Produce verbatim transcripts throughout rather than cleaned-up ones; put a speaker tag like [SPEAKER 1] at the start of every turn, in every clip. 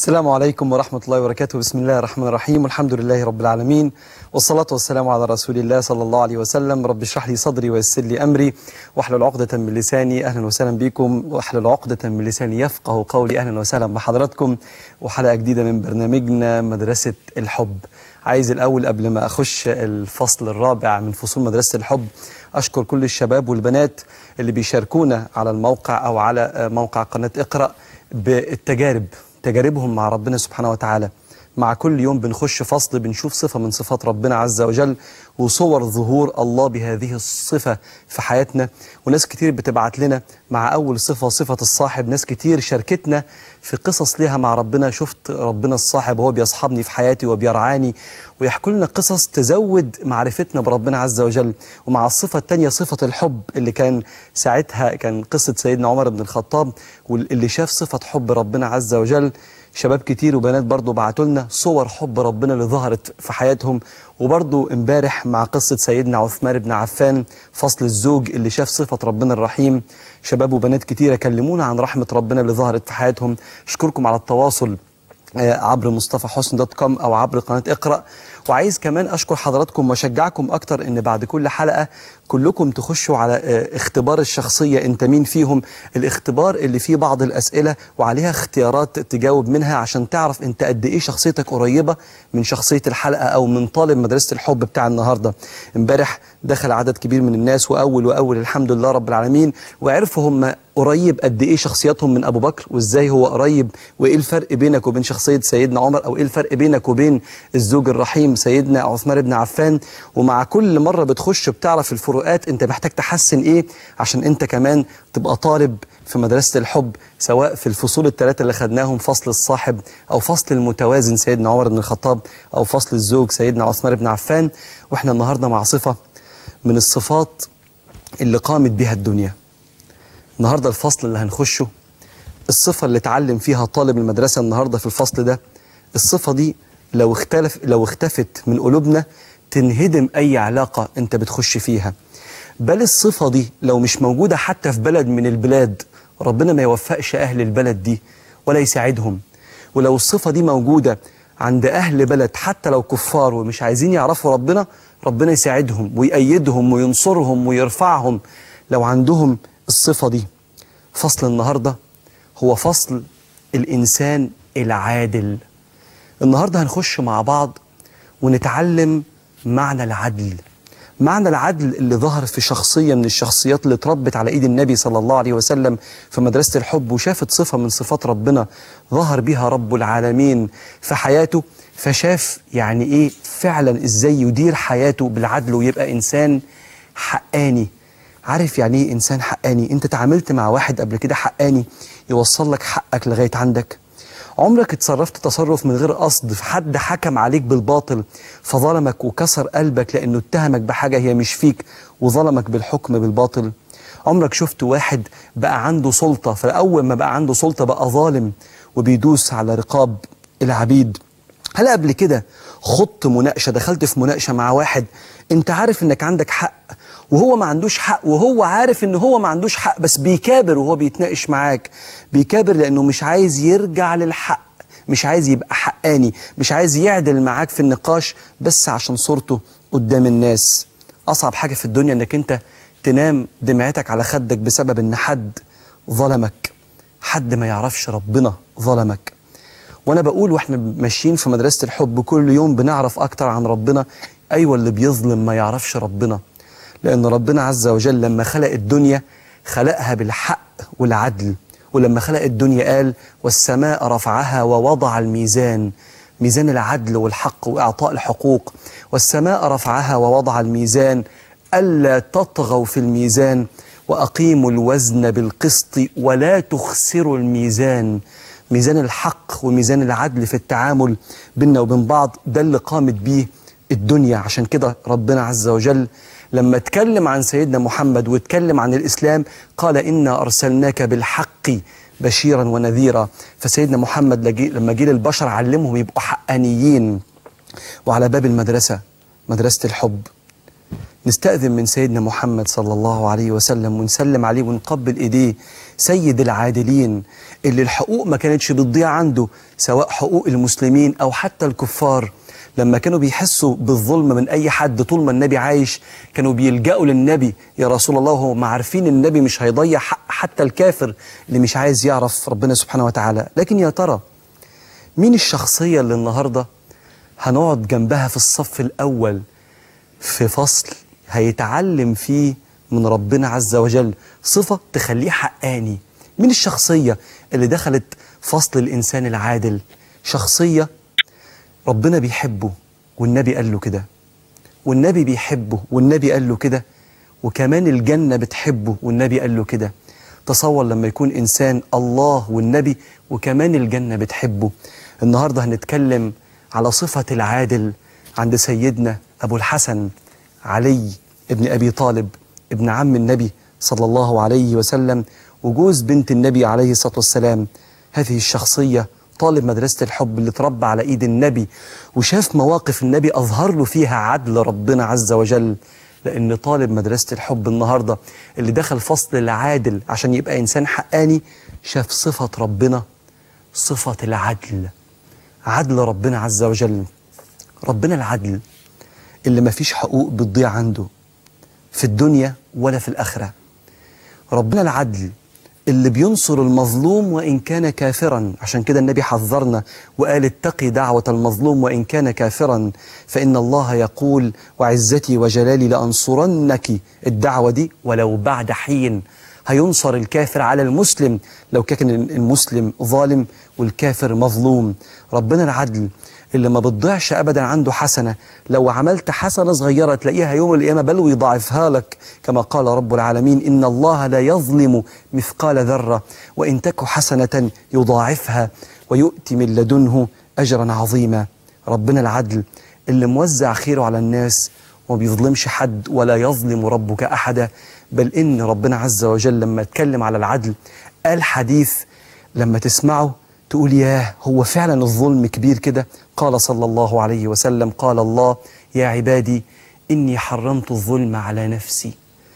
[SPEAKER 1] السلام عليكم ورحمة الله وبركاته. بسم الله الرحمن الرحيم، والحمد لله رب العالمين، والصلاة والسلام على رسول الله صلى الله عليه وسلم. رب اشرح لي صدري ويسر لي أمري واحلل عقدة من لساني. أهلا وسهلا بكم، واحلل عقدة من لساني يفقه قولي. أهلا وسهلا بحضراتكم وحلقة جديدة من برنامجنا مدرسة الحب. عايز الأول قبل ما أخش الفصل الرابع من فصول مدرسة الحب أشكر كل الشباب والبنات اللي بيشاركونا على الموقع أو على موقع قناة اقرأ بالتجارب، تجاربهم مع ربنا سبحانه وتعالى. مع كل يوم بنخش فصل بنشوف صفة من صفات ربنا عز وجل وصور ظهور الله بهذه الصفة في حياتنا. وناس كتير بتبعت لنا مع أول صفة صفة الصاحب. ناس كتير شاركتنا في قصص ليها مع ربنا، شفت ربنا الصاحب وهو بيصحبني في حياتي وبيرعاني، ويحكوا لنا قصص تزود معرفتنا بربنا عز وجل. ومع الصفة الثانية صفة الحب اللي كان ساعتها كان قصة سيدنا عمر بن الخطاب، واللي شاف صفة حب ربنا عز وجل. شباب كتير وبنات برضو بعتوا لنا صور حب ربنا اللي ظهرت في حياتهم. وبرضو امبارح مع قصة سيدنا عثمان بن عفان فصل الزوج اللي شاف صفة ربنا الرحيم. شباب وبنات كتير كلمونا عن رحمة ربنا اللي ظهرت في حياتهم. اشكركم على التواصل عبر مصطفى حسن دوت كوم او عبر قناه اقرا. وعايز كمان اشكر حضراتكم واشجعكم اكتر ان بعد كل حلقه كلكم تخشوا على اختبار الشخصيه انت مين فيهم، الاختبار اللي فيه بعض الاسئله وعليها اختيارات تجاوب منها عشان تعرف انت قد ايه شخصيتك قريبه من شخصيه الحلقه او من طالب مدرسه الحب بتاع النهارده. امبارح دخل عدد كبير من الناس واول واول الحمد لله رب العالمين، وعرفوا هم قريب قد ايه شخصياتهم من ابو بكر، وازاي هو قريب، وايه الفرق بينك وبين شخصيه سيدنا عمر، او ايه الفرق بينك وبين الزوج الرحيم سيدنا عثمان بن عفان. ومع كل مره بتخش بتعرف الفروقات انت محتاج تحسن ايه عشان انت كمان تبقى طالب في مدرسه الحب، سواء في الفصول الثلاثه اللي خدناهم، فصل الصاحب او فصل المتوازن سيدنا عمر بن الخطاب او فصل الزوج سيدنا عثمان بن عفان. واحنا النهارده مع صفه من الصفات اللي قامت بها الدنيا. النهارده الفصل اللي هنخشه الصفة اللي اتعلم فيها طالب المدرسة النهارده في الفصل ده. الصفة دي لو اختلف لو اختفت من قلوبنا تنهدم أي علاقة أنت بتخش فيها. بل الصفة دي لو مش موجودة حتى في بلد من البلاد ربنا ما يوفقش أهل البلد دي ولا يساعدهم. ولو الصفة دي موجودة عند أهل بلد حتى لو كفار ومش عايزين يعرفوا ربنا، ربنا يساعدهم ويأيدهم وينصرهم ويرفعهم لو عندهم الصفة دي. فصل النهاردة هو فصل الإنسان العادل. النهاردة هنخش مع بعض ونتعلم معنى العدل. معنى العدل اللي ظهر في شخصية من الشخصيات اللي اتربت على إيد النبي صلى الله عليه وسلم في مدرسة الحب، وشافت صفة من صفات ربنا ظهر بها رب العالمين في حياته، فشاف يعني إيه فعلا إزاي يدير حياته بالعدل ويبقى إنسان حقاني. عارف يعني ايه انسان حقاني؟ انت تعاملت مع واحد قبل كده حقاني يوصل لك حقك لغايه عندك؟ عمرك اتصرفت تصرف من غير قصد في حد حكم عليك بالباطل فظلمك وكسر قلبك لانه اتهمك بحاجه هي مش فيك وظلمك بالحكم بالباطل؟ عمرك شفت واحد بقى عنده سلطه فاول ما بقى عنده سلطه بقى ظالم وبيدوس على رقاب العبيد؟ هل قبل كده خضت مناقشه، دخلت في مناقشه مع واحد انت عارف انك عندك حق وهو ما عندوش حق، وهو عارف ان هو ما عندوش حق بس بيكابر وهو بيتناقش معاك؟ بيكابر لانه مش عايز يرجع للحق، مش عايز يبقى حقاني، مش عايز يعدل معاك في النقاش بس عشان صورته قدام الناس. اصعب حاجة في الدنيا انك انت تنام دمعتك على خدك بسبب ان حد ظلمك، حد ما يعرفش ربنا ظلمك. وانا بقول واحنا ماشيين في مدرسة الحب كل يوم بنعرف اكتر عن ربنا، ايوه اللي بيظلم ما يعرفش ربنا. لأن ربنا عز وجل لما خلق الدنيا خلقها بالحق والعدل، ولما خلق الدنيا قال والسماء رفعها ووضع الميزان، ميزان العدل والحق وإعطاء الحقوق. والسماء رفعها ووضع الميزان ألا تطغوا في الميزان وأقيموا الوزن بالقسط ولا تخسروا الميزان. ميزان الحق وميزان العدل في التعامل بيننا وبين بعض ده اللي قامت بيه الدنيا. عشان كده ربنا عز وجل لما اتكلم عن سيدنا محمد واتكلم عن الإسلام قال إنا أرسلناك بالحق بشيرا ونذيرا. فسيدنا محمد لما جه للبشر علمهم يبقوا حقانيين. وعلى باب المدرسة مدرسة الحب نستأذن من سيدنا محمد صلى الله عليه وسلم ونسلم عليه ونقبل إيديه، سيد العادلين اللي الحقوق ما كانتش بتضيع عنده، سواء حقوق المسلمين أو حتى الكفار. لما كانوا بيحسوا بالظلم من أي حد طول ما النبي عايش كانوا بيلجأوا للنبي، يا رسول الله، وهم عارفين النبي مش هيضيع حق حتى الكافر اللي مش عايز يعرف ربنا سبحانه وتعالى. لكن يا ترى مين الشخصية اللي النهاردة هنقعد جنبها في الصف الأول في فصل هيتعلم فيه من ربنا عز وجل صفة تخليه حقاني؟ مين الشخصية اللي دخلت فصل الإنسان العادل؟ شخصية ربنا بيحبه والنبي قال له كده، والنبي بيحبه والنبي قال له كده، وكمان الجنة بتحبه والنبي قال له كده. تصور لما يكون إنسان الله والنبي وكمان الجنة بتحبه. النهاردة هنتكلم على صفة العادل عند سيدنا أبو الحسن علي ابن أبي طالب ابن عم النبي صلى الله عليه وسلم وجوز بنت النبي عليه الصلاة والسلام. هذه الشخصية طالب مدرسة الحب اللي اتربى على إيد النبي وشاف مواقف النبي أظهر له فيها عدل ربنا عز وجل. لأن طالب مدرسة الحب النهاردة اللي دخل فصل العادل عشان يبقى إنسان حقاني شاف صفة ربنا، صفة العدل، عدل ربنا عز وجل. ربنا العدل اللي ما فيش حقوق بتضيع عنده في الدنيا ولا في الآخرة. ربنا العدل اللي بينصر المظلوم وإن كان كافرا. عشان كده النبي حذرنا وقال اتقي دعوة المظلوم وإن كان كافرا فإن الله يقول وعزتي وجلالي لأنصرنك. الدعوة دي ولو بعد حين. هينصر الكافر على المسلم لو كان المسلم ظالم والكافر مظلوم. ربنا العدل اللي ما بتضيعش أبدا عنده حسنة، لو عملت حسنة صغيرة تلاقيها يوم القيامة بل ويضاعفها لك، كما قال رب العالمين إن الله لا يظلم مثقال ذرة وإن تك حسنة يضاعفها ويؤتي من لدنه أجرا عظيما. ربنا العدل اللي موزع خيره على الناس وما بيظلمش حد ولا يظلم ربك أحدا. بل إن ربنا عز وجل لما اتكلم على العدل قال حديث لما تسمعه تقول ياه هو فعلا الظلم كبير كده. قال صلى الله عليه وسلم قال الله يا عبادي إني حرمت الظلم على نفسي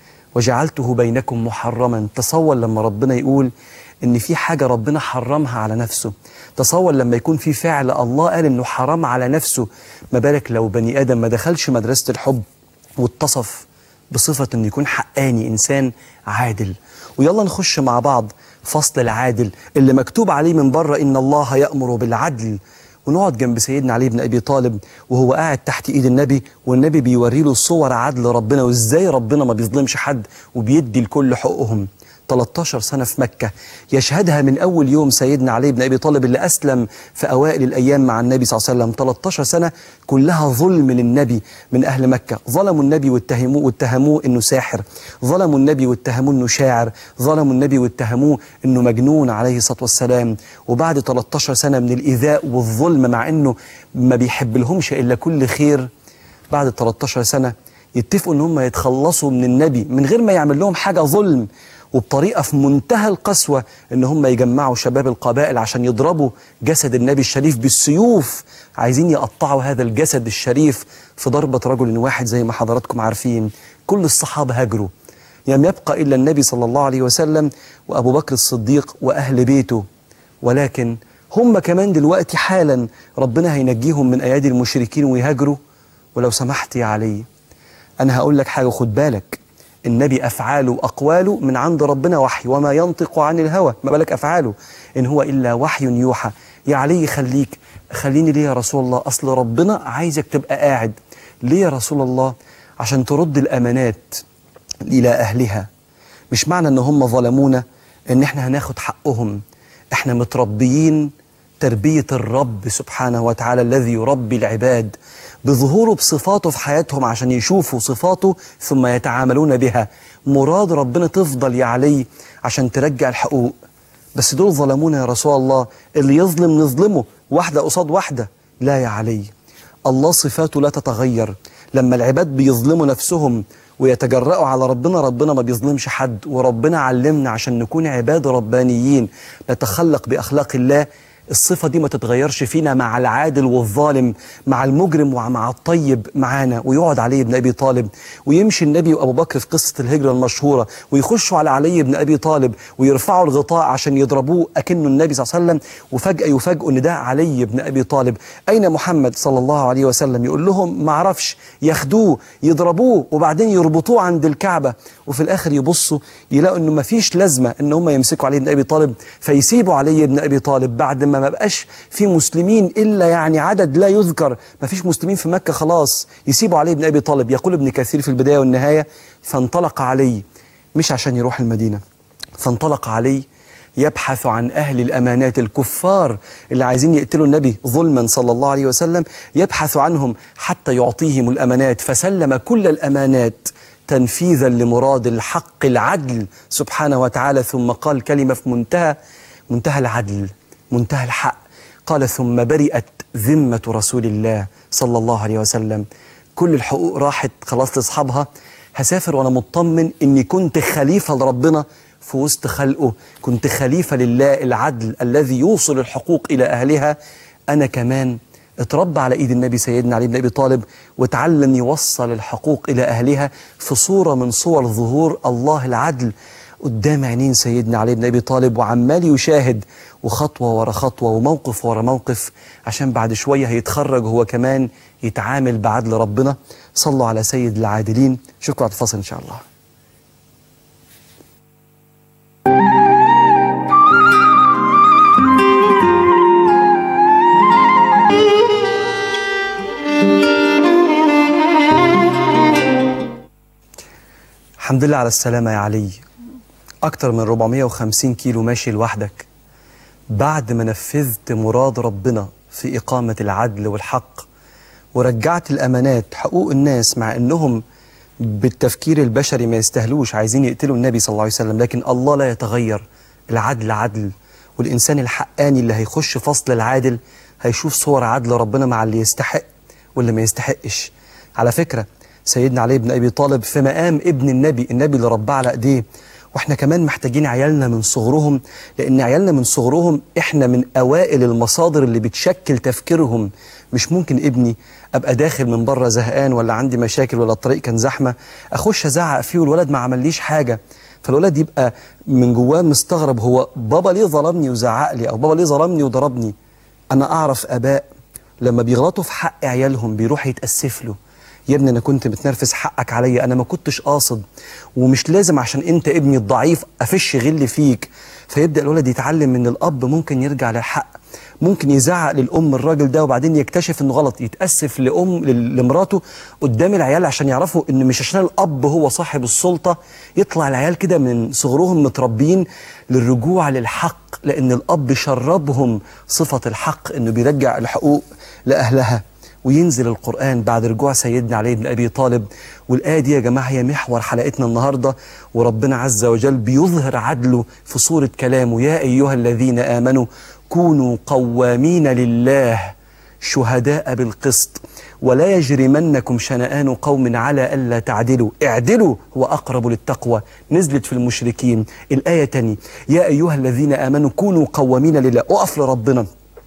[SPEAKER 1] وجعلته بينكم محرما. تصور لما ربنا يقول إن في حاجة ربنا حرمها على نفسه، تصور لما يكون في فعل الله قال إنه حرام على نفسه، ما بالك لو بني آدم ما دخلش مدرسة الحب واتصف بصفة إنه يكون حقاني إنسان عادل. ويلا نخش مع بعض فصل العادل اللي مكتوب عليه من بره إن الله يأمر بالعدل، ونقعد جنب سيدنا علي بن أبي طالب وهو قاعد تحت إيد النبي والنبي بيوري له صور عدل ربنا وإزاي ربنا ما بيظلمش حد وبيدي لكل حقوقهم. ثلاثة عشر سنة في مكة يشهدها من أول يوم سيدنا علي بن أبي طالب اللي أسلم في أوائل الأيام مع النبي صلى الله عليه وسلم. ثلاثة عشر سنة كلها ظلم للنبي من أهل مكة. ظلموا النبي واتهموه واتهموه إنه ساحر، ظلموا النبي واتهموه إنه شاعر، ظلموا النبي واتهموه إنه مجنون عليه الصلاة والسلام. وبعد ثلاثة عشر سنة من الإيذاء والظلم مع إنه ما بيحب لهمش إلا كل خير، بعد ثلاثة عشر سنة يتفقوا إن هم يتخلصوا من النبي من غير ما يعمل لهم حاجة ظلم، وبطريقة في منتهى القسوة إن هم يجمعوا شباب القبائل عشان يضربوا جسد النبي الشريف بالسيوف، عايزين يقطعوا هذا الجسد الشريف في ضربة رجل واحد زي ما حضراتكم عارفين. كل الصحابة هاجروا، لم يبقى إلا النبي صلى الله عليه وسلم وأبو بكر الصديق وأهل بيته. ولكن هم كمان دلوقتي حالا ربنا هينجيهم من أيادي المشركين ويهاجروا. ولو سمحت يا علي أنا هقول لك حاجة خد بالك، النبي أفعاله وأقواله من عند ربنا وحي وما ينطق عن الهوى، ما بالك أفعاله إن هو إلا وحي يوحى. يا علي خليك خليني ليه يا رسول الله؟ أصل ربنا عايزك تبقى قاعد. ليه يا رسول الله؟ عشان ترد الأمانات إلى أهلها. مش معنى إن هم ظلمونا إن إحنا هناخد حقهم، إحنا متربيين تربية الرب سبحانه وتعالى الذي يربي العباد بظهوره بصفاته في حياتهم عشان يشوفوا صفاته ثم يتعاملون بها. مراد ربنا تفضل يا علي عشان ترجع الحقوق. بس دول ظلمونا يا رسول الله، اللي يظلم نظلمه واحدة قصاد واحدة. لا يا علي، الله صفاته لا تتغير. لما العباد بيظلموا نفسهم ويتجرأوا على ربنا، ربنا ما بيظلمش حد. وربنا علمنا عشان نكون عباد ربانيين نتخلق بأخلاق الله الصفة دي ما تتغيرش فينا مع العادل والظالم، مع المجرم ومع الطيب معانا. ويقعد علي بن أبي طالب ويمشي النبي وأبو بكر في قصة الهجرة المشهورة ويخشوا على علي بن أبي طالب ويرفعوا الغطاء عشان يضربوه أكنه النبي صلى الله عليه وسلم، وفجأة يفاجئوا إن ده علي بن أبي طالب. أين محمد صلى الله عليه وسلم؟ يقول لهم ما عرفش. ياخدوه يضربوه وبعدين يربطوه عند الكعبة، وفي الآخر يبصوا يلاقوا إنه ما فيش لازمة إن هم يمسكوا علي بن أبي طالب، فيسيبوا علي بن أبي طالب بعد ما ما بقاش في مسلمين إلا يعني عدد لا يذكر، ما فيش مسلمين في مكة خلاص، يسيبوا علي بن أبي طالب. يقول ابن كثير في البداية والنهاية: فانطلق علي، مش عشان يروح المدينة، فانطلق علي يبحث عن أهل الأمانات الكفار اللي عايزين يقتلوا النبي ظلما صلى الله عليه وسلم، يبحث عنهم حتى يعطيهم الأمانات. فسلم كل الأمانات تنفيذا لمراد الحق العدل سبحانه وتعالى. ثم قال كلمة في منتهى منتهى العدل، منتهى الحق. قال: ثم برئت ذمة رسول الله صلى الله عليه وسلم. كل الحقوق راحت خلاص لأصحابها، هسافر وأنا مطمن إني كنت خليفة لربنا في وسط خلقه، كنت خليفة لله العدل الذي يوصل الحقوق إلى أهلها. أنا كمان اتربى على إيد النبي سيدنا علي بن أبي طالب وتعلم يوصل الحقوق إلى أهلها في صورة من صور ظهور الله العدل قدام عينين سيدنا علي بن أبي طالب، وعمال يشاهد وخطوة ورا خطوة وموقف ورا موقف، عشان بعد شوية هيتخرج هو كمان يتعامل بعدل ربنا. صلوا على سيد العادلين. شكرا على الفصل إن شاء الله. الحمد لله على السلامة يا علي. أكتر من أربعمائة وخمسين كيلو ماشي لوحدك بعد ما نفذت مراد ربنا في إقامة العدل والحق ورجعت الأمانات، حقوق الناس، مع أنهم بالتفكير البشري ما يستهلوش، عايزين يقتلوا النبي صلى الله عليه وسلم، لكن الله لا يتغير. العدل عدل، والإنسان الحقاني اللي هيخش فصل العادل هيشوف صور عدل ربنا مع اللي يستحق واللي ما يستحقش. على فكرة سيدنا علي بن أبي طالب في مقام ابن النبي، النبي اللي رباه على ايديه، واحنا كمان محتاجين عيالنا من صغرهم، لأن عيالنا من صغرهم احنا من أوائل المصادر اللي بتشكل تفكيرهم. مش ممكن ابني أبقى داخل من بره زهقان ولا عندي مشاكل ولا الطريق كان زحمة أخش أزعق فيه والولد ما عمليش حاجة، فالولد يبقى من جواه مستغرب، هو بابا ليه ظلمني وزعق لي، أو بابا ليه ظلمني وضربني. أنا أعرف آباء لما بيغلطوا في حق عيالهم بيروح يتأسف له: يا ابني أنا كنت متنرفز، حقك عليا، أنا ما كنتش قاصد، ومش لازم عشان أنت ابني الضعيف أفش غل فيك. فيبدأ الولد يتعلم إن الأب ممكن يرجع للحق، ممكن يزعق للأم الراجل ده وبعدين يكتشف إنه غلط، يتأسف لأم لمراته قدام العيال عشان يعرفوا إن مش عشان الأب هو صاحب السلطة. يطلع العيال كده من صغرهم متربين للرجوع للحق، لأن الأب شربهم صفة الحق، إنه بيرجع الحقوق لأهلها. وينزل القرآن بعد رجوع سيدنا علي بن أبي طالب، والآية دي يا جماعة هي محور حلقتنا النهاردة، وربنا عز وجل بيظهر عدله في صورة كلامه: يا أيها الذين آمنوا كونوا قوامين لله شهداء بالقسط ولا يجرمنكم شنآن قوم على ألا تعدلوا اعدلوا هو أقرب للتقوى. نزلت في المشركين. الآية تاني: يا أيها الذين آمنوا كونوا قوامين لله. أقف لربنا،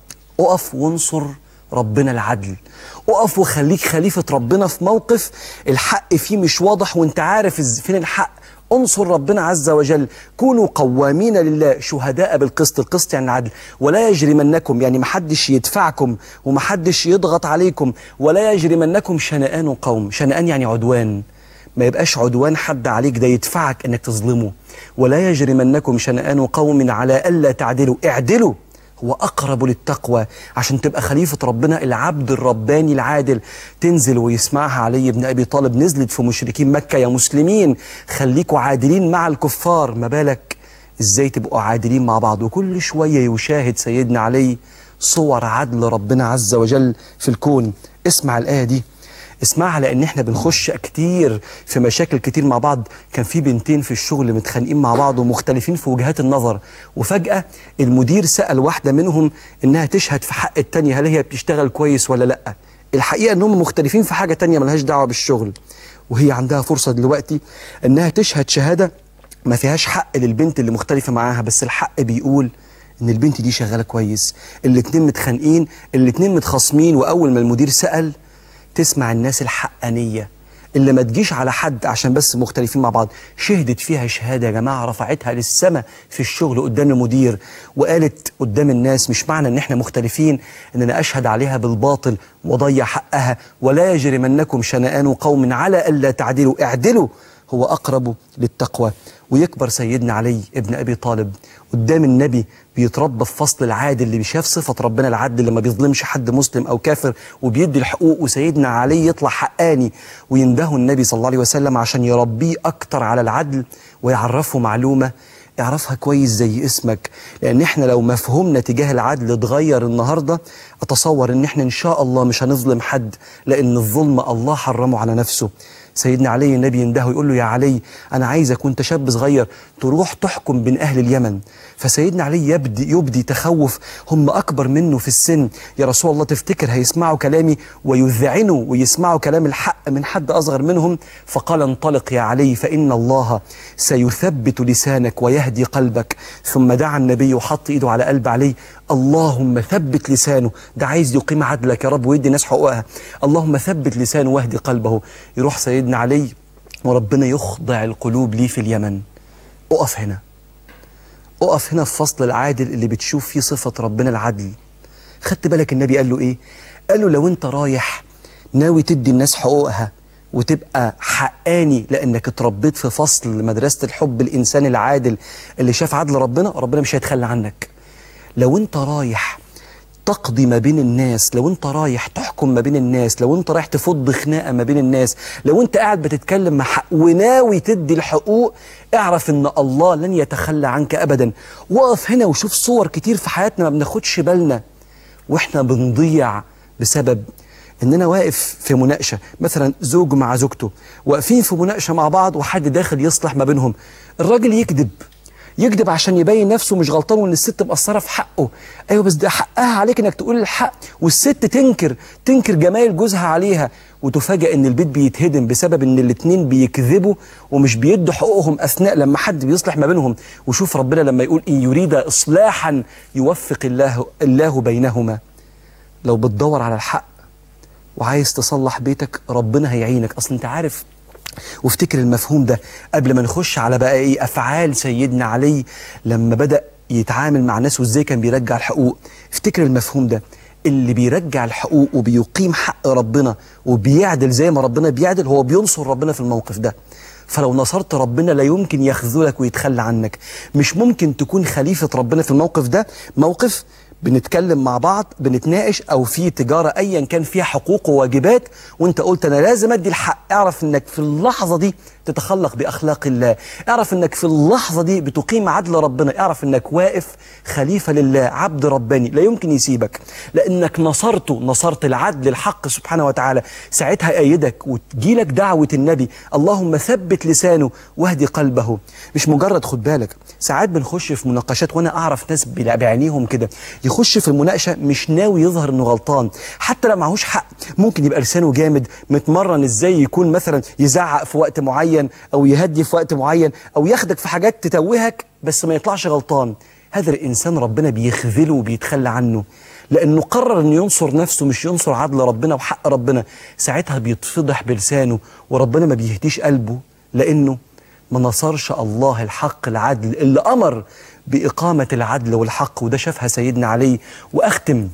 [SPEAKER 1] أقف وانصر ربنا العدل، أقف وخليك خليفة ربنا في موقف الحق فيه مش واضح وانت عارف فين الحق. انصر ربنا عز وجل. كونوا قوامين لله شهداء بالقسط، القسط يعني العدل. ولا يجرمنكم يعني محدش يدفعكم ومحدش يضغط عليكم. ولا يجرمنكم شنآن قوم، شنآن يعني عدوان، ما يبقاش عدوان حد عليك ده يدفعك انك تظلمه. ولا يجرمنكم شنآن قوم على ألا تعدلوا اعدلوا هو أقرب للتقوى، عشان تبقى خليفة ربنا العبد الرباني العادل. تنزل ويسمعها علي بن أبي طالب، نزلت في مشركين مكة: يا مسلمين خليكوا عادلين مع الكفار، ما بالك إزاي تبقوا عادلين مع بعض. وكل شوية يشاهد سيدنا علي صور عدل ربنا عز وجل في الكون. اسمع الآية دي، اسمعها، لأن احنا بنخش كتير في مشاكل كتير مع بعض. كان في بنتين في الشغل متخانقين مع بعض ومختلفين في وجهات النظر، وفجأة المدير سأل واحدة منهم إنها تشهد في حق التانية هل هي بتشتغل كويس ولا لأ. الحقيقة إنهم مختلفين في حاجة تانية ملهاش دعوة بالشغل، وهي عندها فرصة دلوقتي إنها تشهد شهادة ما فيهاش حق للبنت اللي مختلفة معاها، بس الحق بيقول ان البنت دي شغاله كويس، الاتنين متخانقين، الاتنين متخاصمين، واول ما المدير سأل تسمع الناس الحقانيه اللي ما تجيش على حد عشان بس مختلفين مع بعض، شهدت فيها شهاده يا جماعه رفعتها للسماء في الشغل قدام المدير، وقالت قدام الناس مش معنى ان احنا مختلفين ان انا اشهد عليها بالباطل واضيع حقها، ولا يجرمنكم شنآن قوم على الا تعدلوا اعدلوا هو اقرب للتقوى. ويكبر سيدنا علي ابن ابي طالب قدام النبي بيتربى في فصل العادل اللي بيشاف صفه ربنا العدل اللي ما بيظلمش حد مسلم او كافر وبيدي الحقوق، وسيدنا علي يطلع حقاني ويندهه النبي صلى الله عليه وسلم عشان يربيه اكتر على العدل ويعرفه معلومه اعرفها كويس زي اسمك، لان احنا لو مفهومنا تجاه العدل اتغير النهارده اتصور ان احنا ان شاء الله مش هنظلم حد، لان الظلم الله حرمه على نفسه. سيدنا علي النبي يندهه يقول له يا علي أنا عايزك وأنت شاب صغير تروح تحكم بين أهل اليمن. فسيدنا علي يبدي, يبدي تخوف، هم أكبر منه في السن، يا رسول الله تفتكر هيسمعوا كلامي ويذعنوا ويسمعوا كلام الحق من حد أصغر منهم؟ فقال انطلق يا علي فإن الله سيثبت لسانك ويهدي قلبك. ثم دعا النبي وحط إيده على قلب علي، اللهم ثبت لسانه، ده عايز يقيم عدلك يا رب ويدي ناس حقوقها، اللهم ثبت لسانه واهدي قلبه. يروح سيدنا علي وربنا يخضع القلوب ليه في اليمن. اقف هنا، اقف هنا في فصل العادل اللي بتشوف فيه صفة ربنا العدل. خدت بالك النبي قال له ايه؟ قال له لو انت رايح ناوي تدي الناس حقوقها وتبقى حقاني لانك اتربيت في فصل مدرسة الحب الانسان العادل اللي شاف عدل ربنا، ربنا مش هيتخلى عنك. لو انت رايح تقضي ما بين الناس، لو انت رايح تحكم ما بين الناس، لو انت رايح تفض خناقه ما بين الناس، لو انت قاعد بتتكلم مع حق وناوي تدي الحقوق، اعرف ان الله لن يتخلى عنك ابدا. وقف هنا وشوف صور كتير في حياتنا ما بناخدش بالنا واحنا بنضيع بسبب اننا واقف في مناقشه، مثلا زوج مع زوجته واقفين في مناقشه مع بعض وحد داخل يصلح ما بينهم، الراجل يكذب يكذب عشان يبين نفسه مش غلطان وان الست مقصره في حقه. ايوه بس ده حقها عليك انك تقول الحق، والست تنكر تنكر جمايل جوزها عليها، وتفاجئ ان البيت بيتهدم بسبب ان الاتنين بيكذبوا ومش بيدوا حقوقهم اثناء لما حد بيصلح ما بينهم. وشوف ربنا لما يقول ان يريد اصلاحا يوفق الله الله بينهما. لو بتدور على الحق وعايز تصلح بيتك ربنا هيعينك. اصل انت عارف، وافتكر المفهوم ده قبل ما نخش على بقى ايه افعال سيدنا علي لما بدأ يتعامل مع ناس وازاي كان بيرجع الحقوق. افتكر المفهوم ده، اللي بيرجع الحقوق وبيقيم حق ربنا وبيعدل زي ما ربنا بيعدل هو بينصر ربنا في الموقف ده. فلو نصرت ربنا لا يمكن يخذلك ويتخلى عنك. مش ممكن تكون خليفة ربنا في الموقف ده، موقف بنتكلم مع بعض بنتناقش او في تجاره ايا كان فيها حقوق وواجبات وانت قلت انا لازم ادي الحق، اعرف انك في اللحظه دي تتخلق باخلاق الله، اعرف انك في اللحظه دي بتقيم عدل ربنا، اعرف انك واقف خليفه لله عبد رباني لا يمكن يسيبك، لانك نصرته نصرت العدل الحق سبحانه وتعالى. ساعتها يأيدك وتجيلك دعوه النبي اللهم ثبت لسانه واهدي قلبه. مش مجرد، خد بالك ساعات بنخش في مناقشات وانا اعرف ناس بعينيهم كده يخش في المناقشه مش ناوي يظهر انه غلطان، حتى لو معهوش حق، ممكن يبقى لسانه جامد متمرن ازاي يكون مثلا يزعق في وقت معين او يهدي في وقت معين او ياخدك في حاجات تتوهك بس ما يطلعش غلطان. هذا الانسان ربنا بيخذله وبيتخلى عنه لانه قرر انه ينصر نفسه مش ينصر عدل ربنا وحق ربنا. ساعتها بيتفضح بلسانه وربنا ما بيهديش قلبه لانه ما نصرش الله الحق العدل اللي امر بإقامة العدل والحق. وده شافها سيدنا علي. وأختم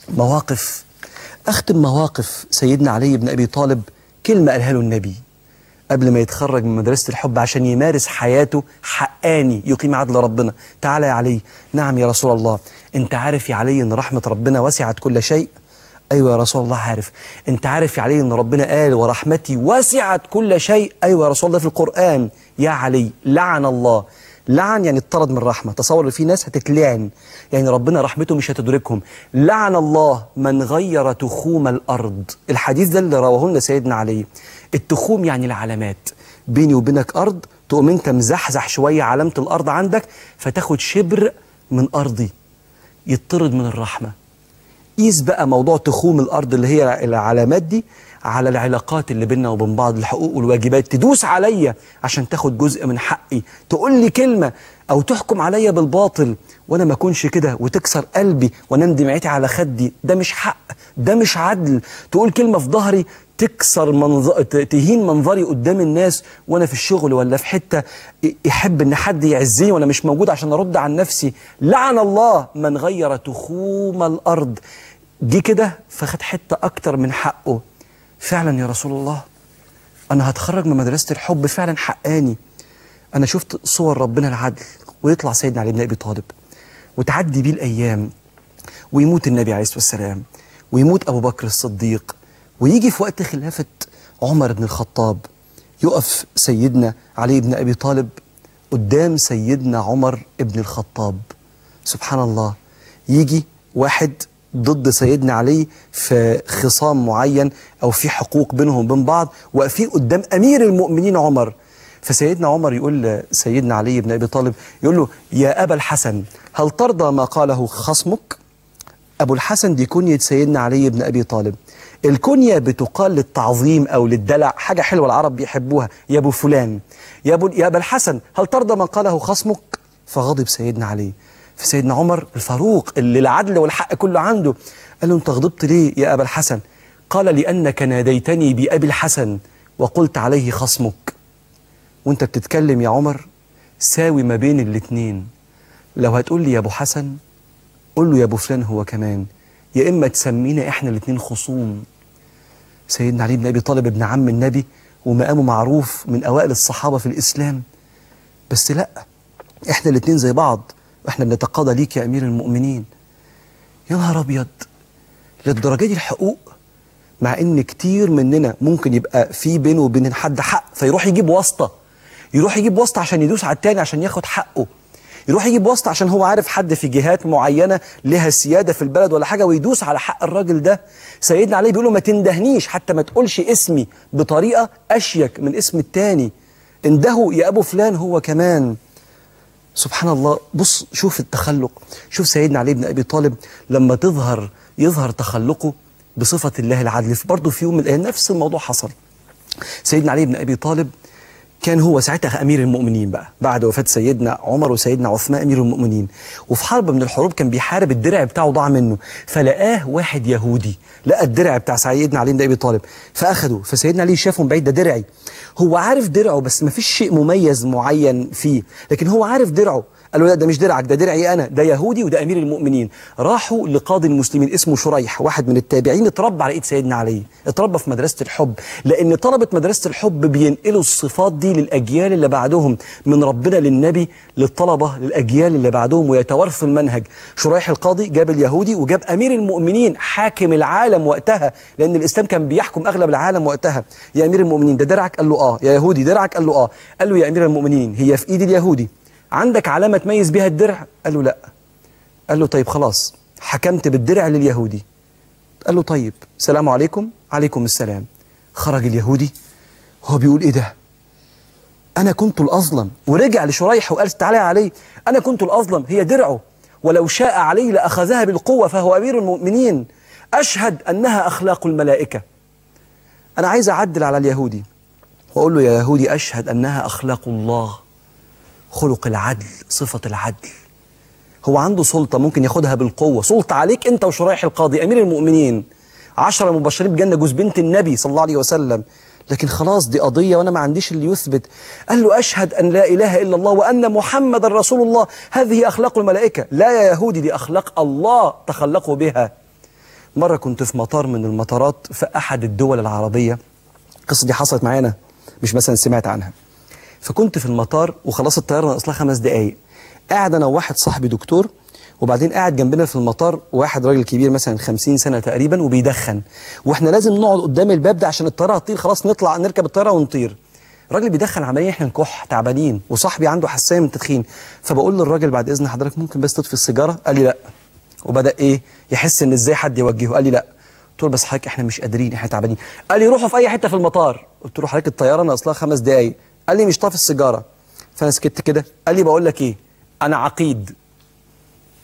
[SPEAKER 1] مواقف أختم مواقف سيدنا علي بن أبي طالب. كلمة قالها له النبي قبل ما يتخرج من مدرسة الحب عشان يمارس حياته حقاني يقيم عدل ربنا. تعالى يا علي. نعم يا رسول الله. أنت عارف يا علي أن رحمة ربنا وسعت كل شيء؟ أيوة يا رسول الله عارف. أنت عارف يا علي أن ربنا قال ورحمتي وسعت كل شيء؟ أيوة يا رسول الله في القرآن. يا علي لعن الله. لعن يعني اطرد من رحمة. تصور ان في ناس هتتلعن يعني ربنا رحمته مش هتدركهم. لعن الله من غير تخوم الأرض. الحديث ده اللي رواه لنا سيدنا علي. التخوم يعني العلامات، بيني وبينك أرض تقوم انت مزحزح شوية علامة الأرض عندك فتاخد شبر من أرضي، يطرد من الرحمة. قيس بقى موضوع تخوم الارض اللي هي العلامات دي على العلاقات اللي بيننا وبين بعض، الحقوق والواجبات. تدوس عليا عشان تاخد جزء من حقي، تقول لي كلمه او تحكم عليا بالباطل وانا ما اكونش كده، وتكسر قلبي وانام دمعتي على خدي. ده مش حق، ده مش عدل. تقول كلمه في ظهري تكسر منظر، تهين منظري قدام الناس وانا في الشغل ولا في حته، يحب ان حد يعزني وانا مش موجود عشان ارد عن نفسي. لعن الله من غير تخوم الارض. جه كده فخد حته اكتر من حقه. فعلا يا رسول الله انا هتخرج من مدرسه الحب، فعلا حقاني. انا شفت صور ربنا العدل، ويطلع سيدنا علي بن ابي طالب وتعدي بيه الايام، ويموت النبي عليه الصلاه والسلام، ويموت ابو بكر الصديق، ويجي في وقت خلافه عمر بن الخطاب يقف سيدنا علي بن ابي طالب قدام سيدنا عمر بن الخطاب. سبحان الله، يجي واحد ضد سيدنا علي في خصام معين او في حقوق بينهم وبين بعض، واقفين قدام امير المؤمنين عمر. فسيدنا عمر يقول لسيدنا علي بن ابي طالب، يقول له يا ابا الحسن هل ترضى ما قاله خصمك؟ ابو الحسن دي كنية سيدنا علي بن ابي طالب. الكنية بتقال للتعظيم او للدلع، حاجة حلوة العرب بيحبوها، يا ابو فلان، يا ابو يا ابا الحسن هل ترضى ما قاله خصمك؟ فغضب سيدنا علي. فسيدنا عمر الفاروق اللي العدل والحق كله عنده قال له انت غضبت ليه يا ابا الحسن؟ قال لانك ناديتني بابي الحسن وقلت عليه خصمك. وانت بتتكلم يا عمر ساوي ما بين الاتنين، لو هتقول لي يا ابو حسن قول له يا ابو فلان هو كمان، يا اما تسمينا احنا الاتنين خصوم. سيدنا علي بن ابي طالب ابن عم النبي ومقامه معروف من اوائل الصحابه في الاسلام، بس لا، احنا الاتنين زي بعض واحنا بنتقاضى ليك يا امير المؤمنين. يا نهار ابيض، للدرجه دي الحقوق، مع ان كتير مننا ممكن يبقى في بينه وبين حد حق فيروح يجيب واسطه، يروح يجيب واسطه عشان يدوس على التاني عشان ياخد حقه، يروح يجيب واسطه عشان هو عارف حد في جهات معينه لها سياده في البلد ولا حاجه ويدوس على حق الراجل ده. سيدنا علي بيقول له ما تندهنيش، حتى ما تقولش اسمي بطريقه اشيك من اسم التاني، انده يا ابو فلان هو كمان. سبحان الله، بص شوف التخلق، شوف سيدنا علي بن ابي طالب لما تظهر يظهر تخلقه بصفه الله العدل. برضه في يوم من الايام نفس الموضوع حصل. سيدنا علي بن ابي طالب كان هو ساعتها امير المؤمنين بقى بعد وفاه سيدنا عمر وسيدنا عثمان امير المؤمنين، وفي حرب من الحروب كان بيحارب، الدرع بتاعه ضاع منه، فلقاه واحد يهودي لقى الدرع بتاع سيدنا علي بن ابي طالب فاخده. فسيدنا علي شافه من بعيد، ده درعي، هو عارف درعه بس ما فيش شيء مميز معين فيه، لكن هو عارف درعه. قال له لا ده مش درعك، ده درعي انا، ده يهودي وده امير المؤمنين. راحوا لقاضي المسلمين اسمه شريح، واحد من التابعين اتربى على ايد سيدنا علي، اتربى في مدرسه الحب، لان طلبه مدرسه الحب بينقلوا الصفات دي للاجيال اللي بعدهم، من ربنا للنبي للطلبه للاجيال اللي بعدهم، ويتوارثوا المنهج. شريح القاضي جاب اليهودي وجاب امير المؤمنين حاكم العالم وقتها، لان الاسلام كان بيحكم اغلب العالم وقتها. يا امير المؤمنين ده درعك؟ قال له اه. يا يهودي درعك؟ قال له اه. قال له يا امير المؤمنين هي في ايد اليهودي، عندك علامة تميز بيها الدرع؟ قال له لا. قال له طيب خلاص، حكمت بالدرع لليهودي. قال له طيب سلام عليكم. عليكم السلام. خرج اليهودي هو بيقول ايه ده؟ انا كنت الاظلم، ورجع لشريح وقال تعالى يا علي انا كنت الاظلم، هي درعه ولو شاء علي لاخذها بالقوة فهو امير المؤمنين، اشهد انها اخلاق الملائكة. انا عايز اعدل على اليهودي واقول له يا يهودي اشهد انها اخلاق الله، خلق العدل، صفة العدل. هو عنده سلطة ممكن ياخدها بالقوة، سلطة عليك انت وشريح القاضي امير المؤمنين، عشرة مبشرين بجنة، جوز بنت النبي صلى الله عليه وسلم، لكن خلاص دي قضية وانا ما عنديش اللي يثبت. قال له اشهد ان لا اله الا الله وان محمد رسول الله، هذه اخلاق الملائكة. لا يا يهودي دي اخلاق الله تخلقوا بها. مرة كنت في مطار من المطارات في احد الدول العربية، القصة دي حصلت معانا مش مثلا سمعت عنها. فكنت في المطار وخلاص الطياره ناقص لها خمس دقايق، قاعد انا وواحد صاحبي دكتور، وبعدين قاعد جنبنا في المطار واحد راجل كبير مثلا خمسين سنه تقريبا وبيدخن، واحنا لازم نقعد قدام الباب ده عشان الطياره هتطير خلاص، نطلع نركب الطياره ونطير. الراجل بيدخن عمالين احنا نكح تعبانين، وصاحبي عنده حساسيه من التدخين، فبقول للراجل بعد اذن حضرتك ممكن بس تطفي السيجاره؟ قال لي لا، وبدا ايه يحس ان ازاي حد يوجهه، قال لي لا. قلت له بس حضرتك احنا مش قادرين احنا تعبانين. قال لي روحوا في اي حته في المطار. قلت له حضرتك الطياره ناقص لها خمس دقايق. قال لي مش طافي السيجاره. فانا سكت كده. قال لي بقول لك ايه، انا عقيد.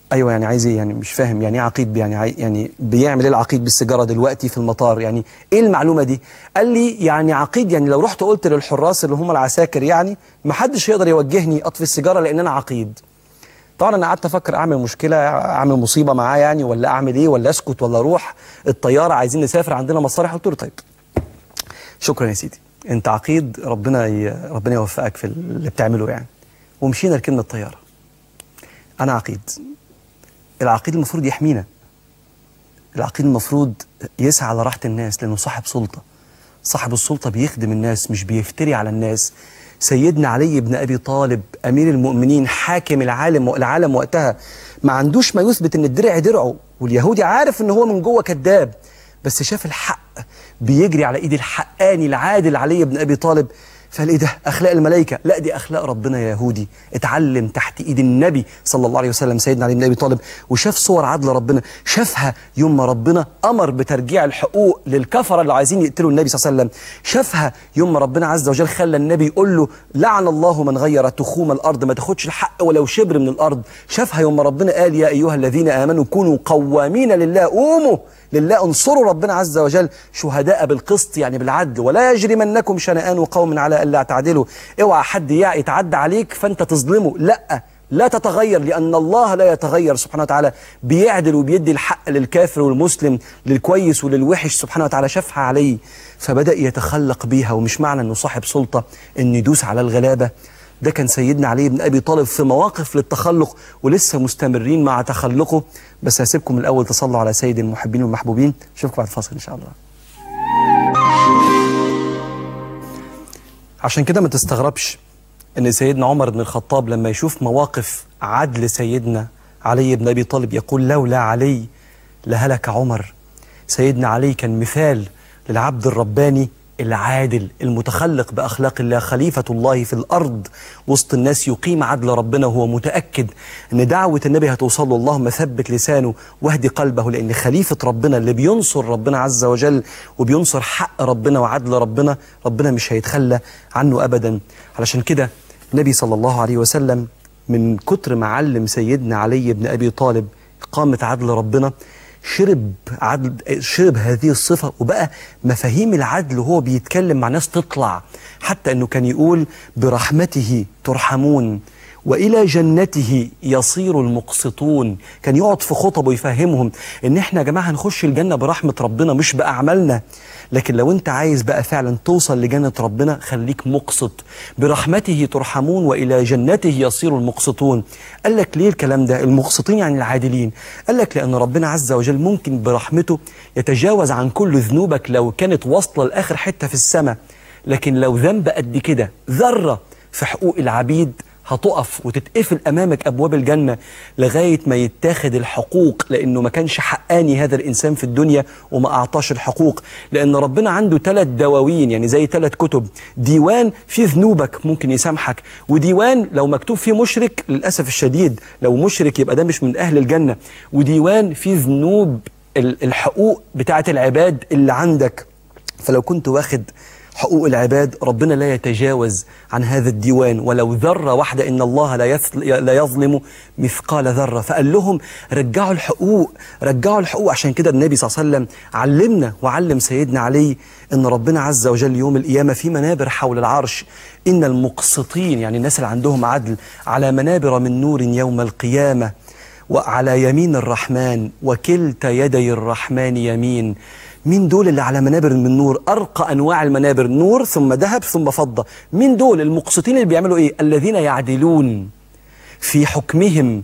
[SPEAKER 1] ايوه يعني عايز ايه يعني؟ مش فاهم يعني ايه عقيد؟ يعني عاي... يعني بيعمل ايه العقيد بالسيجاره دلوقتي في المطار؟ يعني ايه المعلومه دي؟ قال لي يعني عقيد يعني لو رحت قلت للحراس اللي هم العساكر يعني ما حدش يقدر يوجهني اطفي السيجاره لان انا عقيد. طبعا انا قعدت افكر اعمل مشكله، اعمل مصيبه معاه يعني، ولا اعمل ايه، ولا اسكت ولا اروح الطياره عايزين نسافر عندنا مصالح. قلت له طيب شكرا يا سيدي، انت عقيد، ربنا ي... ربنا يوفقك في اللي بتعمله يعني. ومشينا ركبنا الطياره. انا عقيد، العقيد المفروض يحمينا، العقيد المفروض يسعى على راحة الناس لأنه صاحب سلطة. صاحب السلطة بيخدم الناس مش بيفتري على الناس. سيدنا علي بن أبي طالب أمير المؤمنين حاكم العالم العالم وقتها ما عندوش ما يثبت إن الدرع درعه، واليهودي عارف إن هو من جوه كذاب، بس شاف الحق بيجري على إيد الحقاني العادل علي بن أبي طالب، فقال ايه ده؟ اخلاق الملائكه؟ لا دي اخلاق ربنا يا يهودي. اتعلم تحت ايد النبي صلى الله عليه وسلم سيدنا علي بن ابي طالب، وشاف صور عدل ربنا، شافها يوم ما ربنا امر بترجيع الحقوق للكفره اللي عايزين يقتلوا النبي صلى الله عليه وسلم، شافها يوم ما ربنا عز وجل خلى النبي يقول له لعن الله من غير تخوم الارض، ما تاخدش الحق ولو شبر من الارض، شافها يوم ما ربنا قال يا ايها الذين امنوا كونوا قوامين لله، قوموا لله، انصروا ربنا عز وجل شهداء بالقسط يعني بالعدل، ولا يجرمنكم شنآن قوم على الا تعدلوا، اوعى حد يتعدى عليك فانت تظلمه، لا لا تتغير، لان الله لا يتغير سبحانه وتعالى، بيعدل وبيدي الحق للكافر والمسلم، للكويس وللوحش سبحانه وتعالى. شافها عليه فبدأ يتخلق بيها، ومش معنى انه صاحب سلطة انه يدوس على الغلابة. ده كان سيدنا علي بن أبي طالب في مواقف للتخلق، ولسه مستمرين مع تخلقه. بس هسيبكم الأول تصلوا على سيد المحبين والمحبوبين. أشوفكم بعد الفاصل إن شاء الله. عشان كده ما تستغربش إن سيدنا عمر بن الخطاب لما يشوف مواقف عدل سيدنا علي بن أبي طالب يقول لولا علي لهلك عمر. سيدنا علي كان مثال للعبد الرباني العادل المتخلق بأخلاق الله، خليفة الله في الأرض وسط الناس، يقيم عدل ربنا وهو متأكد أن دعوة النبي هتوصل له. اللهم ثبت لسانه واهدي قلبه، لأن خليفة ربنا اللي بينصر ربنا عز وجل وبينصر حق ربنا وعدل ربنا، ربنا مش هيتخلى عنه أبدا. علشان كده النبي صلى الله عليه وسلم من كتر ما علم سيدنا علي بن أبي طالب إقامة عدل ربنا شرب عدل، شرب هذه الصفة، وبقى مفاهيم العدل وهو بيتكلم مع ناس تطلع، حتى أنه كان يقول برحمته ترحمون وإلى جنته يصير المقسطون. كان يقعد في خطبه يفهمهم إن إحنا يا جماعة هنخش الجنة برحمة ربنا مش بأعمالنا، لكن لو أنت عايز بقى فعلا توصل لجنة ربنا خليك مقسط. برحمته ترحمون وإلى جنته يصير المقسطون. قال لك ليه الكلام ده؟ المقسطين يعني العادلين. قال لك لأن ربنا عز وجل ممكن برحمته يتجاوز عن كل ذنوبك لو كانت واصلة لآخر حتة في السماء، لكن لو ذنب قد كده ذرة في حقوق العبيد هتقف وتتقفل أمامك أبواب الجنة لغاية ما يتاخد الحقوق، لأنه ما كانش حقاني هذا الإنسان في الدنيا وما أعطاش الحقوق. لأن ربنا عنده ثلاث دواوين، يعني زي ثلاث كتب، ديوان فيه ذنوبك ممكن يسامحك، وديوان لو مكتوب فيه مشرك للأسف الشديد لو مشرك يبقى ده مش من أهل الجنة، وديوان فيه ذنوب الحقوق بتاعة العباد اللي عندك. فلو كنت واخد حقوق العباد ربنا لا يتجاوز عن هذا الديوان ولو ذرة واحدة، إن الله لا لا يظلم مثقال ذرة. فقال لهم رجعوا الحقوق، رجعوا الحقوق. عشان كده النبي صلى الله عليه وسلم علمنا وعلم سيدنا علي إن ربنا عز وجل يوم القيامة في منابر حول العرش، إن المقسطين يعني الناس اللي عندهم عدل على منابر من نور يوم القيامة وعلى يمين الرحمن وكلتا يدي الرحمن يمين. مين دول اللي على منابر من نور؟ أرقى أنواع المنابر، نور ثم ذهب ثم فضة. مين دول المقسطين اللي بيعملوا إيه؟ الذين يعدلون في حكمهم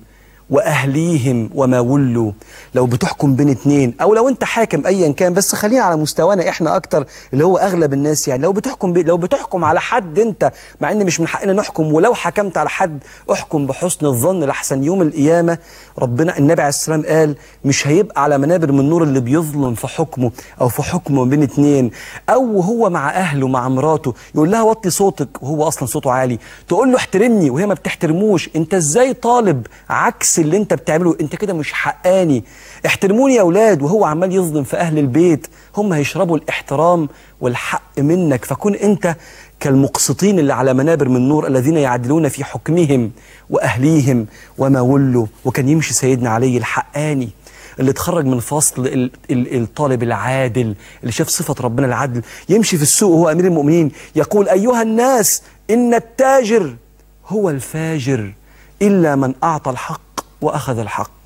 [SPEAKER 1] وأهليهم وما ولوا. لو بتحكم بين اتنين أو لو أنت حاكم أيا كان، بس خلينا على مستوانا إحنا أكتر اللي هو أغلب الناس، يعني لو بتحكم بي... لو بتحكم على حد أنت، مع إن مش من حقنا نحكم، ولو حكمت على حد احكم بحسن الظن لحسن يوم القيامة ربنا النبي عليه السلام قال مش هيبقى على منابر من نور اللي بيظلم في حكمه أو في حكمه بين اتنين، أو هو مع أهله مع مراته يقول لها وطي صوتك وهو أصلا صوته عالي، تقول له احترمني وهي ما بتحترموش. أنت إزاي طالب عكس اللي انت بتعمله؟ انت كده مش حقاني. احترموني يا اولاد وهو عمال يظلم في اهل البيت، هم هيشربوا الاحترام والحق منك. فكون انت كالمقسطين اللي على منابر من نور الذين يعدلون في حكمهم وأهليهم وما ولوا. وكان يمشي سيدنا علي الحقاني اللي اتخرج من فصل الطالب العادل اللي شاف صفة ربنا العدل، يمشي في السوق وهو أمير المؤمنين يقول: أيها الناس إن التاجر هو الفاجر إلا من أعطى الحق وأخذ الحق.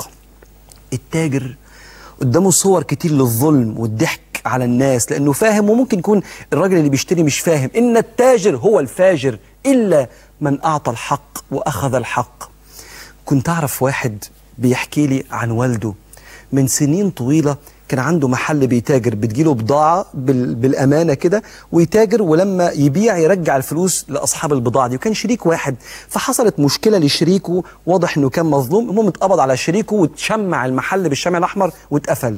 [SPEAKER 1] التاجر قدامه صور كتير للظلم والضحك على الناس لأنه فاهم، وممكن يكون الراجل اللي بيشتري مش فاهم. إن التاجر هو الفاجر إلا من أعطى الحق وأخذ الحق. كنت أعرف واحد بيحكي لي عن والده من سنين طويلة، كان عنده محل بيتاجر، بتجيله بضاعة بالأمانة كده ويتاجر، ولما يبيع يرجع الفلوس لأصحاب البضاعة دي. وكان شريك واحد، فحصلت مشكلة لشريكه، واضح إنه كان مظلوم، المهم اتقبض على شريكه وتشمع المحل بالشمع الأحمر واتقفل.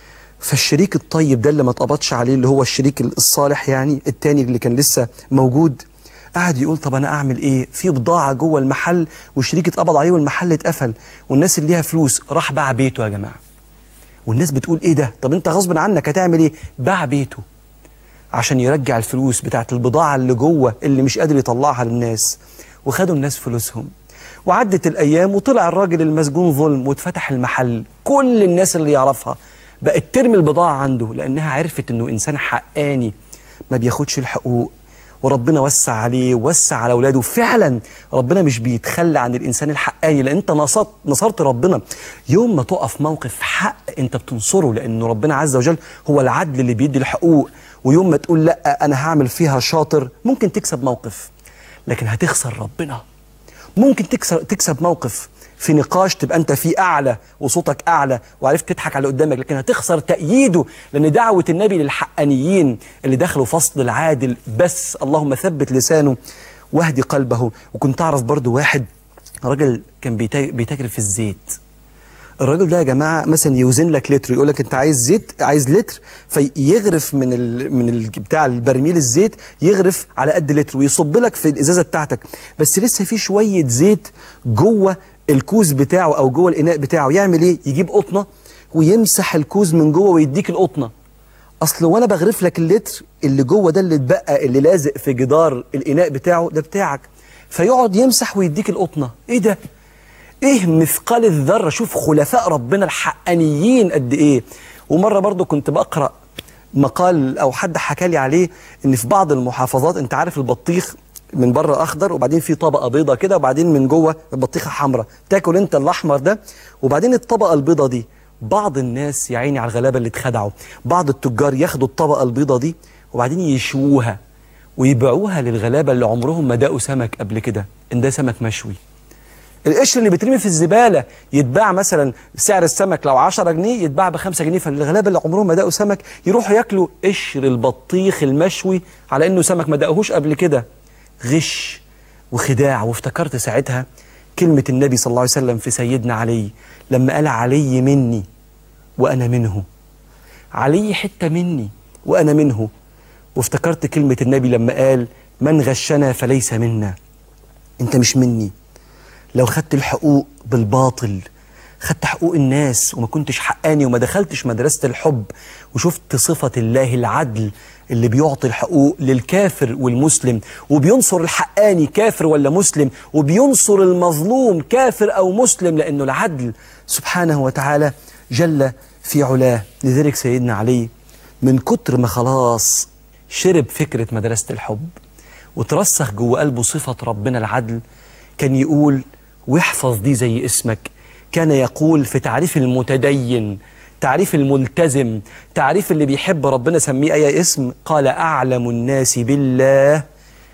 [SPEAKER 1] فالشريك الطيب ده اللي ما اتقبضش عليه، اللي هو الشريك الصالح يعني التاني اللي كان لسه موجود، قاعد يقول: طب أنا أعمل إيه؟ في بضاعة جوه المحل والشريك اتقبض عليه والمحل اتقفل والناس اللي ليها فلوس. راح باع بيته يا جماعة. والناس بتقول: ايه ده؟ طب انت غصب عنك هتعمل ايه؟ باع بيته عشان يرجع الفلوس بتاعت البضاعة اللي جوه اللي مش قادر يطلعها للناس. وخدوا الناس فلوسهم. وعدت الايام وطلع الراجل المسجون ظلم واتفتح المحل. كل الناس اللي يعرفها بقت ترمي البضاعة عنده لانها عرفت انه انسان حقاني ما بياخدش الحقوق، وربنا وسع عليه ووسع على اولاده. فعلا ربنا مش بيتخلى عن الانسان الحقاني، لان انت نصرت نصرت ربنا. يوم ما تقف موقف حق انت بتنصره، لانه ربنا عز وجل هو العدل اللي بيدي الحقوق. ويوم ما تقول لا انا هعمل فيها شاطر، ممكن تكسب موقف لكن هتخسر ربنا. ممكن تكسب تكسب موقف في نقاش تبقى انت فيه اعلى وصوتك اعلى وعرفت تضحك على اللي قدامك، لكن هتخسر تأييده، لان دعوة النبي للحقانيين اللي دخلوا فصل العادل بس. اللهم ثبت لسانه واهدي قلبه. وكنت اعرف برضو واحد راجل كان بيتاجر في الزيت. الراجل ده يا جماعه مثلا يوزن لك لتر، يقول لك انت عايز زيت، عايز لتر، فيغرف من ال من ال بتاع البرميل الزيت، يغرف على قد لتر ويصب لك في الازازه بتاعتك، بس لسه في شويه زيت جوه الكوز بتاعه او جوه الاناء بتاعه. يعمل ايه؟ يجيب قطنه ويمسح الكوز من جوه ويديك القطنه. اصل وانا بغرف لك اللتر اللي جوه ده اللي اتبقى اللي لازق في جدار الاناء بتاعه ده بتاعك، فيقعد يمسح ويديك القطنه. ايه ده؟ ايه مثقال الذره؟ شوف خلفاء ربنا الحقانيين قد ايه. ومره برضو كنت بقرا مقال او حد حكى لي عليه ان في بعض المحافظات، انت عارف البطيخ من بره اخضر وبعدين في طبقه بيضه كده وبعدين من جوه البطيخه حمراء، تاكل انت الاحمر ده وبعدين الطبقه البيضه دي. بعض الناس يا عيني على الغلابه اللي اتخدعوا، بعض التجار ياخدوا الطبقه البيضه دي وبعدين يشووها ويبيعوها للغلابه اللي عمرهم ما داقوا سمك قبل كده، ان ده سمك مشوي. القشر اللي بيترمي في الزباله يتباع مثلا سعر السمك لو عشرة جنيه يتباع ب خمسة جنيه، فالغلابه اللي عمرهم ما داقوا سمك يروحوا ياكلوا قشر البطيخ المشوي على انه سمك ما داقوهوش قبل كده. غش وخداع. وافتكرت ساعتها كلمه النبي صلى الله عليه وسلم في سيدنا علي لما قال: علي مني وانا منه. علي حته مني وانا منه. وافتكرت كلمه النبي لما قال: من غشنا فليس منا. انت مش مني. لو خدت الحقوق بالباطل، خدت حقوق الناس وما كنتش حقاني وما دخلتش مدرسة الحب وشفت صفة الله العدل اللي بيعطي الحقوق للكافر والمسلم وبينصر الحقاني كافر ولا مسلم وبينصر المظلوم كافر أو مسلم، لأنه العدل سبحانه وتعالى جل في علاه. لذلك سيدنا علي من كتر ما خلاص شرب فكرة مدرسة الحب وترسخ جوه قلبه صفة ربنا العدل، كان يقول واحفظ دي زي اسمك، كان يقول في تعريف المتدين، تعريف الملتزم، تعريف اللي بيحب ربنا سميه أي اسم، قال: أعلم الناس بالله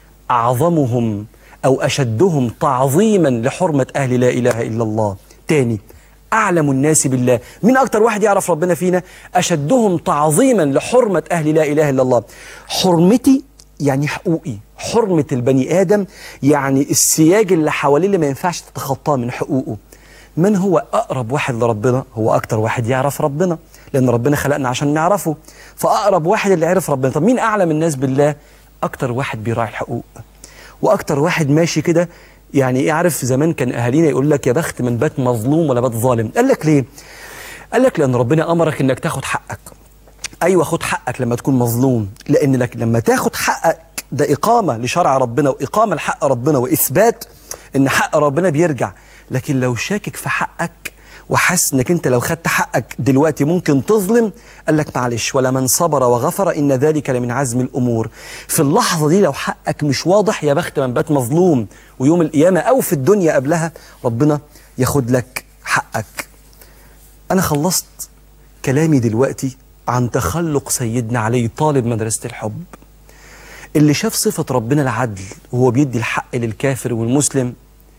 [SPEAKER 1] أعظمهم أو أشدهم تعظيما لحرمة أهل لا إله إلا الله. تاني، أعلم الناس بالله. مين أكتر واحد يعرف ربنا فينا؟ أشدهم تعظيما لحرمة أهل لا إله إلا الله. حرمتي يعني حقوقي، حرمة البني آدم يعني السياج اللي حواليه اللي ما ينفعش تتخطاه من حقوقه. من هو أقرب واحد لربنا؟ هو أكتر واحد يعرف ربنا، لأن ربنا خلقنا عشان نعرفه، فأقرب واحد اللي عرف ربنا. طب مين أعلم الناس بالله؟ أكتر واحد بيراعي الحقوق، وأكتر واحد ماشي كده. يعني إيه؟ عارف زمان كان أهالينا يقول لك يا بخت من بات مظلوم ولا بات ظالم. قال لك ليه؟ قال لك لأن ربنا أمرك إنك تاخد حقك. أيوة خد حقك لما تكون مظلوم، لأن لك لما تاخد حقك ده إقامة لشرع ربنا وإقامة لحق ربنا وإثبات إن حق ربنا بيرجع. لكن لو شاكك في حقك وحاسس إنك أنت لو خدت حقك دلوقتي ممكن تظلم، قال لك معلش، ولمن صبر وغفر إن ذلك لمن عزم الأمور. في اللحظة دي لو حقك مش واضح، يا بخت من بات مظلوم، ويوم القيامة أو في الدنيا قبلها ربنا ياخد لك حقك. أنا خلصت كلامي دلوقتي عن تخلق سيدنا علي طالب مدرسة الحب، اللي شاف صفة ربنا العدل وهو بيدي الحق للكافر والمسلم،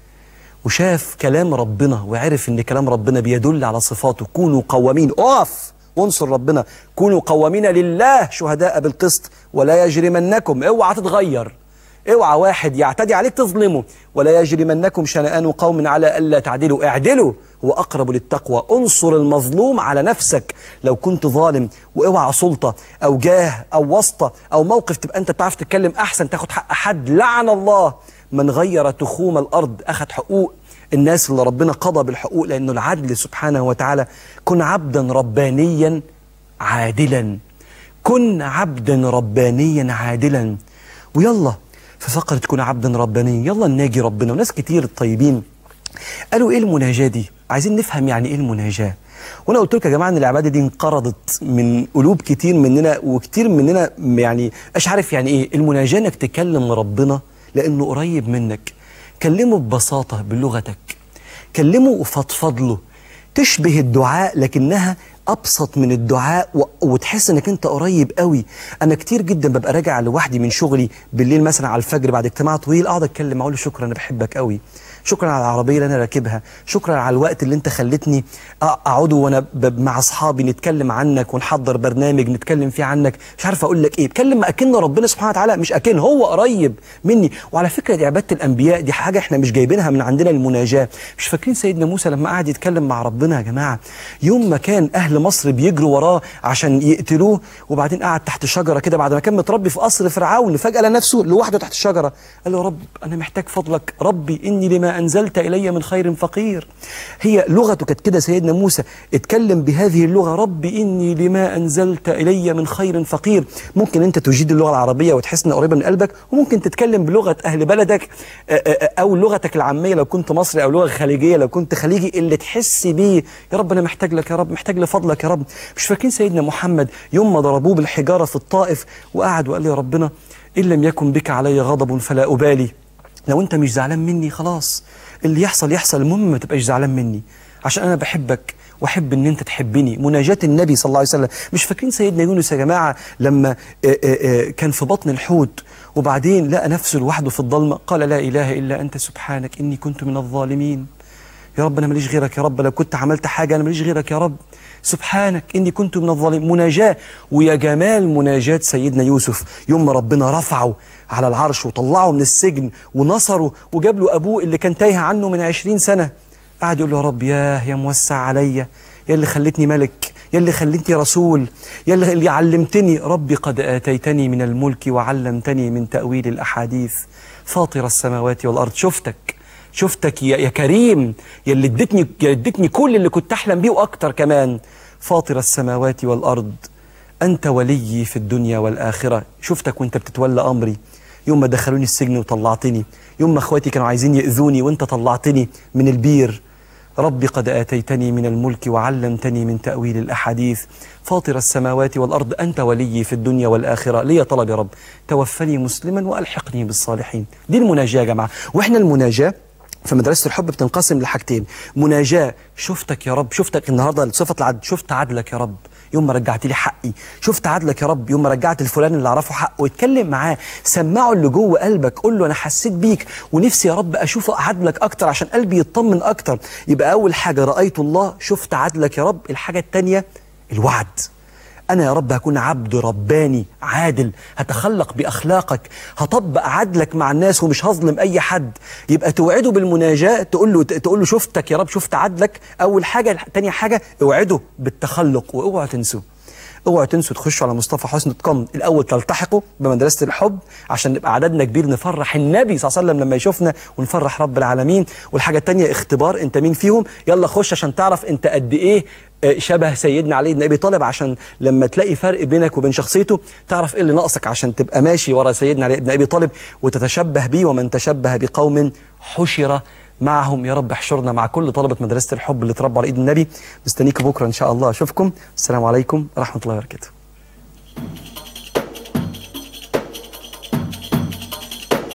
[SPEAKER 1] وشاف كلام ربنا وعرف ان كلام ربنا بيدل على صفاته. كونوا قوامين، اقف وانصر ربنا، كونوا قوامين لله شهداء بالقسط ولا يجرمنكم، اوعى تتغير، اوعى واحد يعتدي عليك تظلمه، ولا يجرمنكم شنآن قوم على ألا تعدلوا، اعدلوا هو أقرب للتقوى. انصر المظلوم على نفسك لو كنت ظالم، واوعى سلطة أو جاه أو واسطة أو موقف تبقى أنت بتعرف تتكلم أحسن تاخد حق حد. لعن الله من غير تخوم الأرض، أخذ حقوق الناس اللي ربنا قضى بالحقوق، لأنه العدل سبحانه وتعالى. كن عبدا ربانيا عادلا، كن عبدا ربانيا عادلا. ويلا في فقرة كن عبدا ربانيا يلا نناجي ربنا. وناس كتير الطيبين قالوا ايه المناجاة دي؟ عايزين نفهم يعني ايه المناجاة. وانا قلت لكم يا جماعه ان العباده دي انقرضت من قلوب كتير مننا، وكتير مننا يعني مش عارف يعني ايه المناجاة. انك تكلم ربنا لانه قريب منك، كلمه ببساطه بلغتك، كلمه وفضفض له، تشبه الدعاء لكنها ابسط من الدعاء و... وتحس انك انت قريب قوي. انا كتير جدا ببقى راجع لوحدي من شغلي بالليل مثلا على الفجر بعد اجتماع طويل، اقعد اتكلم اقول له شكرا انا بحبك قوي، شكرا على العربيه اللي انا راكبها، شكرا على الوقت اللي انت خلتني اقعد وانا مع اصحابي نتكلم عنك ونحضر برنامج نتكلم فيه عنك. مش عارف اقول لك ايه، اتكلم اكن ربنا سبحانه وتعالى مش اكن هو قريب مني. وعلى فكره دي عباده الانبياء، دي حاجه احنا مش جايبينها من عندنا. المناجاه مش فاكرين سيدنا موسى لما قعد يتكلم مع ربنا يا جماعه، يوم ما كان اهل مصر بيجروا وراه عشان يقتلوه، وبعدين قعد تحت شجره كده بعد ما كان متربي في قصر فرعون، فجاه لقى نفسه لوحده تحت الشجره، قال له يا رب انا محتاج فضلك، ربي اني لما انزلت الي من خير فقير. هي لغته كانت كده، سيدنا موسى اتكلم بهذه اللغه، ربي اني لما انزلت الي من خير فقير. ممكن انت تجيد اللغه العربيه وتحس انها قريبه من قلبك، وممكن تتكلم بلغه اهل بلدك او لغتك العاميه لو كنت مصري، او لغه خليجيه لو كنت خليجي، اللي تحس بيه يا رب انا محتاج لك، يا رب محتاج لفضلك يا رب. مش فاكرين سيدنا محمد يوم ما ضربوه بالحجاره في الطائف وقعد وقال يا ربنا ان لم يكن بك علي غضب فلا ابالي، لو انت مش زعلان مني خلاص اللي يحصل يحصل، المهم ما تبقاش زعلان مني عشان انا بحبك واحب ان انت تحبني. مناجاة النبي صلى الله عليه وسلم. مش فاكرين سيدنا يونس يا جماعه لما آآ آآ كان في بطن الحوت وبعدين لقى نفسه لوحده في الضلمه، قال لا اله الا انت سبحانك اني كنت من الظالمين. يا رب انا ماليش غيرك، يا رب لو كنت عملت حاجه انا ماليش غيرك يا رب، سبحانك اني كنت من الظالمين. مناجاه. ويا جمال مناجاه سيدنا يوسف يوم ما ربنا رفعه على العرش وطلعه من السجن ونصره وجاب له ابوه اللي كان تايه عنه من عشرين سنه، قعد يقول له يا رب ياه يا موسع عليا، يا اللي خلتني ملك، يا اللي خلتني رسول، يا اللي علمتني، ربي قد آتيتني من الملك وعلمتني من تأويل الأحاديث، فاطر السماوات والأرض. شفتك شفتك يا, يا كريم، يا اللي اديتني يا اديتني كل اللي كنت أحلم بيه وأكتر كمان، فاطر السماوات والأرض أنت وليي في الدنيا والآخرة. شفتك وأنت بتتولى أمري، يوم ما دخلوني السجن وطلعتني، يوم ما اخواتي كانوا عايزين يأذوني وانت طلعتني من البير، ربي قد آتيتني من الملك وعلمتني من تأويل الأحاديث، فاطر السماوات والأرض أنت وليي في الدنيا والآخرة، لي طلب يا رب توفني مسلما وألحقني بالصالحين. دي المناجاة يا جماعة. وإحنا المناجاة في مدرسة الحب بتنقسم لحاجتين، مناجاة شفتك يا رب، شفتك النهاردة صفة العدل، شفت عدلك يا رب يوم ما رجعت لي حقي، شفت عدلك يا رب يوم ما رجعت الفلان اللي اعرفه حقه، واتكلم معاه، سمعه اللي جوه قلبك، قول له انا حسيت بيك ونفسي يا رب اشوف عدلك اكتر عشان قلبي يطمن اكتر. يبقى اول حاجه رأيت الله، شفت عدلك يا رب. الحاجه الثانيه الوعد، أنا يا رب هكون عبد رباني عادل، هتخلق بأخلاقك، هطبق عدلك مع الناس ومش هظلم أي حد. يبقى توعده بالمناجاة، تقول له تقول له شفتك يا رب، شفت عدلك أول حاجة. تاني حاجة اوعده بالتخلق، واوعوا تنسوا اوعوا تنسوا تخشوا على مصطفى حسن دوت كوم الاول، تلتحقوا بمدرسه الحب عشان نبقى عددنا كبير، نفرح النبي صلى الله عليه وسلم لما يشوفنا ونفرح رب العالمين. والحاجه الثانيه اختبار انت مين فيهم، يلا خش عشان تعرف انت قد ايه شبه سيدنا علي بن ابي طالب، عشان لما تلاقي فرق بينك وبين شخصيته تعرف ايه اللي ناقصك عشان تبقى ماشي ورا سيدنا علي بن ابي طالب وتتشبه بيه. ومن تشبه بقوم حشر معهم. يا رب احشرنا مع كل طلبة مدرسة الحب اللي اتربوا على ايد النبي. مستنيكم بكره ان شاء الله. اشوفكم. السلام عليكم ورحمة الله وبركاته.